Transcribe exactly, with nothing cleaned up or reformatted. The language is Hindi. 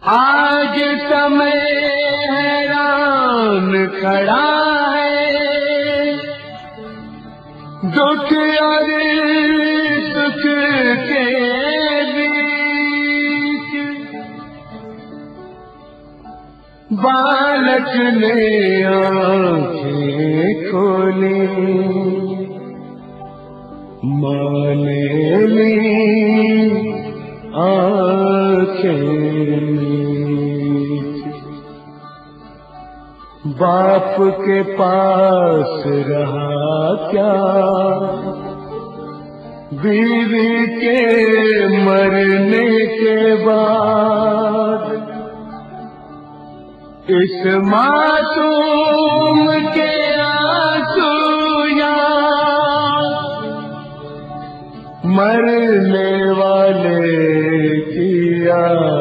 आज समय हैरान खड़ा है, दुख और सुख के बीच। बालक ने आंखें खोली, माँ ने ली आंखें। बाप के पास रहा क्या बीवी के मरने के बाद। इस मासूम के आंसू मरने वाले की